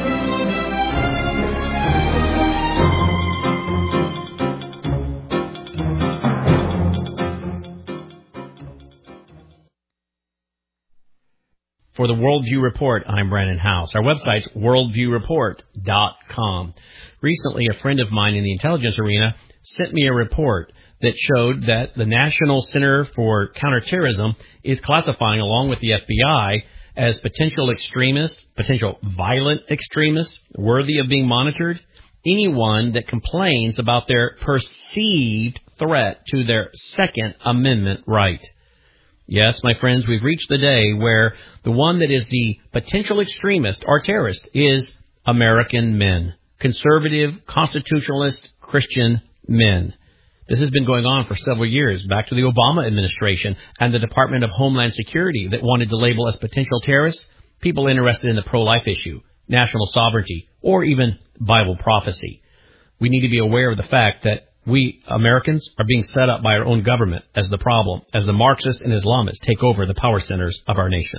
For the Worldview Report, I'm Brandon House. Our website's worldview report dot com. Recently, a friend of mine in the intelligence arena sent me a report that showed that the National Center for Counterterrorism is classifying, along with the F B I, as potential extremists, potential violent extremists, worthy of being monitored, anyone that complains about their perceived threat to their Second Amendment right. Yes, my friends, we've reached the day where the one that is the potential extremist or terrorist is American men, conservative, constitutionalist, Christian men. This has been going on for several years, back to the Obama administration and the Department of Homeland Security that wanted to label as potential terrorists people interested in the pro-life issue, national sovereignty, or even Bible prophecy. We need to be aware of the fact that we Americans are being set up by our own government as the problem, as the Marxists and Islamists take over the power centers of our nation.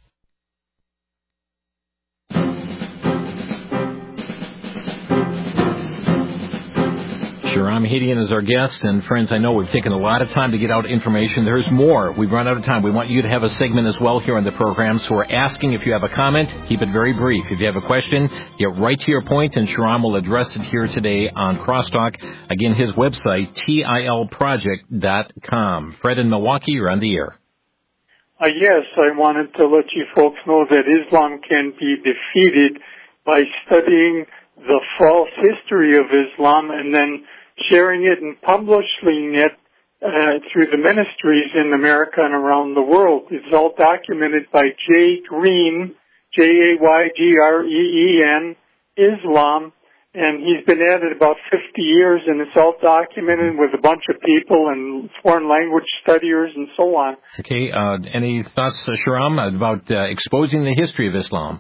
Shahram Hadian is our guest, and friends, I know we've taken a lot of time to get out information. There's more. We've run out of time. We want you to have a segment as well here on the program, so we're asking if you have a comment, keep it very brief. If you have a question, get right to your point, and Shahram will address it here today on Crosstalk. Again, his website, T I L project dot com. Fred in Milwaukee, you're on the air. Uh, yes, I wanted to let you folks know that Islam can be defeated by studying the false history of Islam and then sharing it and publishing it uh, through the ministries in America and around the world. It's all documented by Jay Green, J A Y G R E E N, Islam, and he's been at it about fifty years, and it's all documented with a bunch of people and foreign language studiers and so on. Okay, uh, any thoughts, uh, Shahram, about uh, exposing the history of Islam?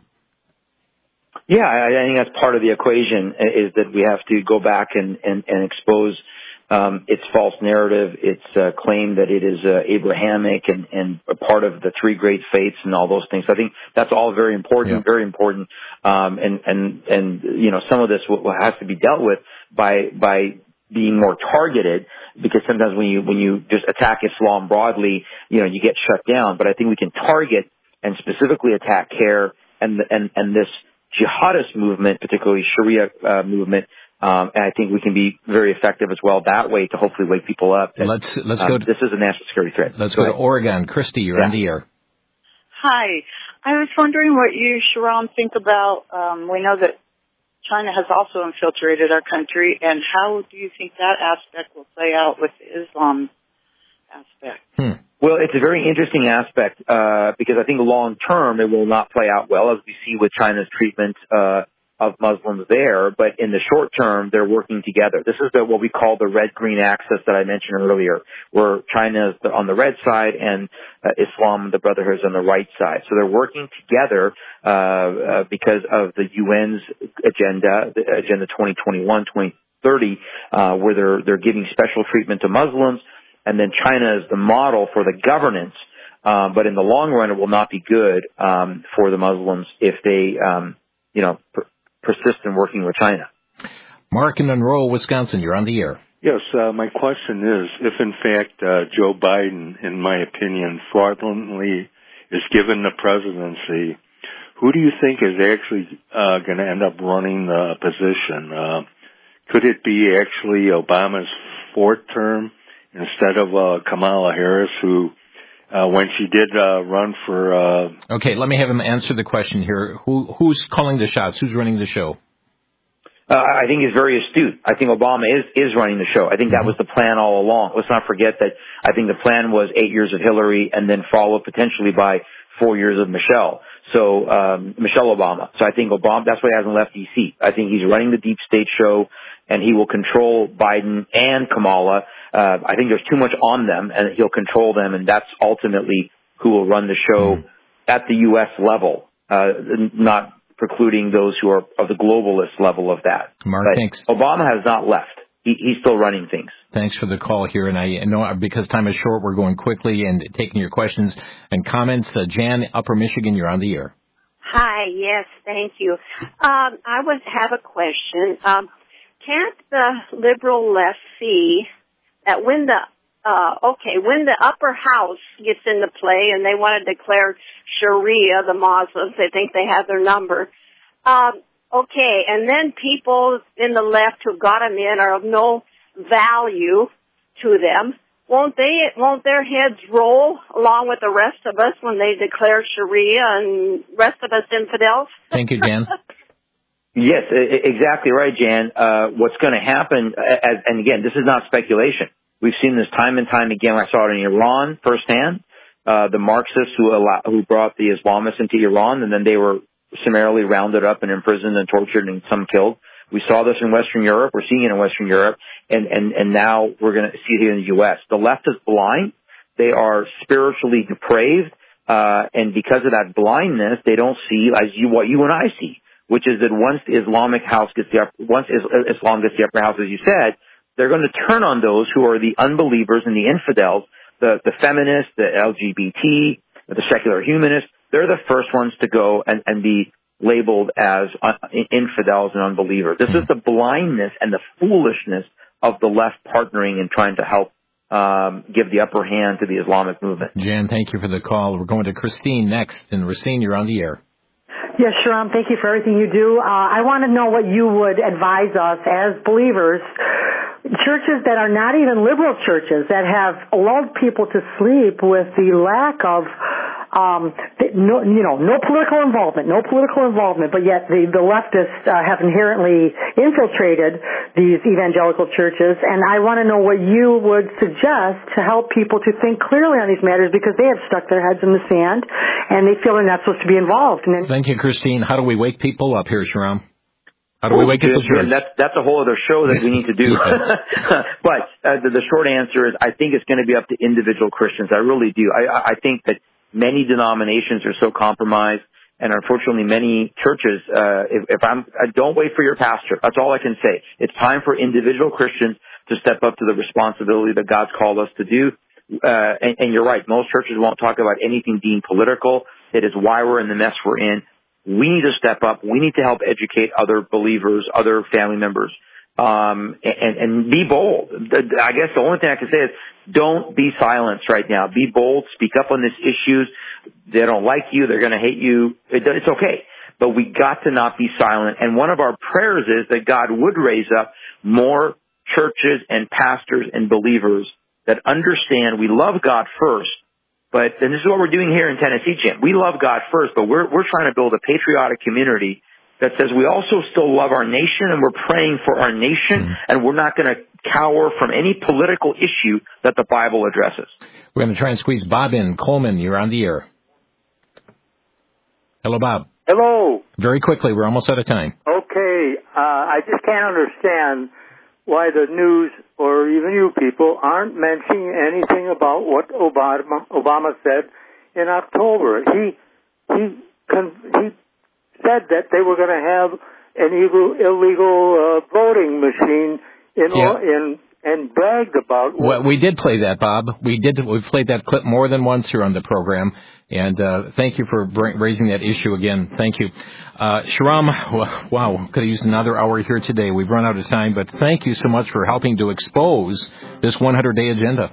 Yeah, I, I think that's part of the equation, is that we have to go back and, and, and expose um, its false narrative, its uh, claim that it is uh, Abrahamic and, and a part of the three great faiths and all those things. So I think that's all very important, yeah. very important. Um, and, and, and, you know, some of this will, will has to be dealt with by, by being more targeted, because sometimes when you, when you just attack Islam broadly, you know, you get shut down. But I think we can target and specifically attack CARE and, and, and this jihadist movement, particularly Sharia uh, movement, um, and I think we can be very effective as well that way to hopefully wake people up. And, let's let's um, go. To, this is a national security threat. Let's go, go to Oregon. Christy, you're yeah. on the air. Hi, I was wondering what you, Shahram, think about. Um, we know that China has also infiltrated our country, and how do you think that aspect will play out with the Islam aspect? Hmm. Well, it's a very interesting aspect, uh, because I think long term it will not play out well, as we see with China's treatment, uh, of Muslims there. But in the short term, they're working together. This is the, what we call the red-green axis that I mentioned earlier, where China is on the red side and uh, Islam, the Brotherhood, is on the right side. So they're working together, uh, uh, because of the U N's agenda, the Agenda twenty twenty-one, twenty thirty, uh, where they're, they're giving special treatment to Muslims. And then China is the model for the governance, um, but in the long run, it will not be good um, for the Muslims if they, um, you know, per- persist in working with China. Mark in Monroe, Wisconsin, you're on the air. Yes, uh, my question is, if in fact uh, Joe Biden, in my opinion, fraudulently is given the presidency, who do you think is actually uh, going to end up running the position? Uh, could it be actually Obama's fourth term? Instead of uh, Kamala Harris, who, uh, when she did uh, run for... Uh... Okay, let me have him answer the question here. Who Who's calling the shots? Who's running the show? Uh, I think he's very astute. I think Obama is, is running the show. I think that was the plan all along. Let's not forget that I think the plan was eight years of Hillary and then followed potentially by four years of Michelle. So, um, Michelle Obama. So I think Obama, that's why he hasn't left D C. I think he's running the deep state show, and he will control Biden and Kamala. Uh, I think there's too much on them, and he'll control them, and that's ultimately who will run the show mm. at the U S level, uh, not precluding those who are of the globalist level of that. Mark, but thanks. Obama has not left. He, he's still running things. Thanks for the call here, and I know because time is short, we're going quickly and taking your questions and comments. Uh, Jan, Upper Michigan, you're on the air. Hi, yes, thank you. Um, I would have a question. Um, can't the liberal left see that when the uh, okay, when the upper house gets into play and they want to declare Sharia, the Muslims, they think they have their number. Um, okay, and then people in the left who got them in are of no value to them. Won't they? Won't their heads roll along with the rest of us when they declare Sharia and rest of us infidels? Thank you, Jan. Yes, exactly right, Jan. Uh, what's going to happen, as, and again, this is not speculation. We've seen this time and time again. I saw it in Iran firsthand. uh, the Marxists who allow, who brought the Islamists into Iran, and then they were summarily rounded up and imprisoned and tortured and some killed. We saw this in Western Europe. We're seeing it in Western Europe, and and and now we're going to see it here in the U S. The left is blind. They are spiritually depraved, uh, and because of that blindness, they don't see as you what you and I see, which is that once the Islamic house gets the upper, once Islam gets the upper house, as you said, they're going to turn on those who are the unbelievers and the infidels, the the feminists, the L G B T, the secular humanists. They're the first ones to go and, and be labeled as infidels and unbelievers. This is the blindness and the foolishness of the left partnering and trying to help um, give the upper hand to the Islamic movement. Jan, thank you for the call. We're going to Christine next. And Christine, you're on the air. Yes, Sharam, thank you for everything you do. Uh, I want to know what you would advise us as believers, churches that are not even liberal churches, that have lulled people to sleep with the lack of Um, no, you know, no political involvement, no political involvement, but yet the, the leftists uh, have inherently infiltrated these evangelical churches, and I want to know what you would suggest to help people to think clearly on these matters, because they have stuck their heads in the sand, and they feel they're not supposed to be involved. And then, thank you, Christine. How do we wake people up here, Sharam? How do we wake people up? That's, that's a whole other show that we need to do. But uh, the, the short answer is I think it's going to be up to individual Christians. I really do. I, I think that many denominations are so compromised, and unfortunately many churches, uh, if, if I'm, I don't wait for your pastor. That's all I can say. It's time for individual Christians to step up to the responsibility that God's called us to do. Uh, and, and you're right. Most churches won't talk about anything deemed political. It is why we're in the mess we're in. We need to step up. We need to help educate other believers, other family members, um, and, and be bold. I guess the only thing I can say is don't be silenced right now. Be bold. Speak up on these issues. They don't like you. They're going to hate you. It, it's okay. But we got to not be silent. And one of our prayers is that God would raise up more churches and pastors and believers that understand we love God first. But, and this is what we're doing here in Tennessee, Jim. We love God first, but we're, we're trying to build a patriotic community that says we also still love our nation, and we're praying for our nation, mm-hmm. and we're not going to cower from any political issue that the Bible addresses. We're going to try and squeeze Bob in. Coleman, you're on the air. Hello, Bob. Hello. Very quickly, we're almost out of time. Okay, uh, I just can't understand why the news or even you people aren't mentioning anything about what Obama, Obama said in October. He he he said that they were going to have an illegal, illegal uh, voting machine in yeah. in and bragged about. Well, we did play that, Bob. We did. We've played that clip more than once here on the program, and uh, thank you for bring, raising that issue again. Thank you. Uh, Sharam, wow, could have used another hour here today. We've run out of time, but thank you so much for helping to expose this hundred-day agenda.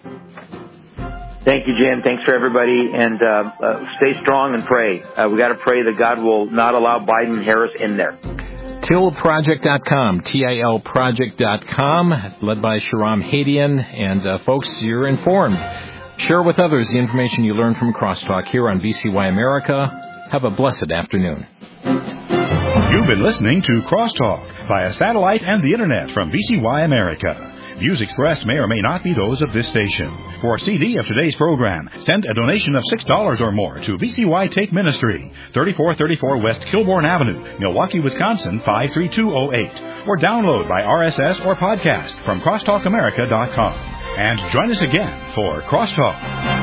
Thank you, Jim. Thanks for everybody, and uh, uh, stay strong and pray. Uh, we got to pray that God will not allow Biden and Harris in there. Till Project dot com, T I L Project dot com, led by Shahram Hadian. And, uh, folks, you're informed. Share with others the information you learned from Crosstalk here on V C Y America. Have a blessed afternoon. You've been listening to Crosstalk via satellite and the Internet from V C Y America. Views expressed may or may not be those of this station. For a C D of today's program, send a donation of six dollars or more to V C Y Take Ministry, thirty-four thirty-four West Kilbourne Avenue, Milwaukee, Wisconsin, five three two oh eight. Or download by R S S or podcast from crosstalk america dot com. And join us again for Crosstalk.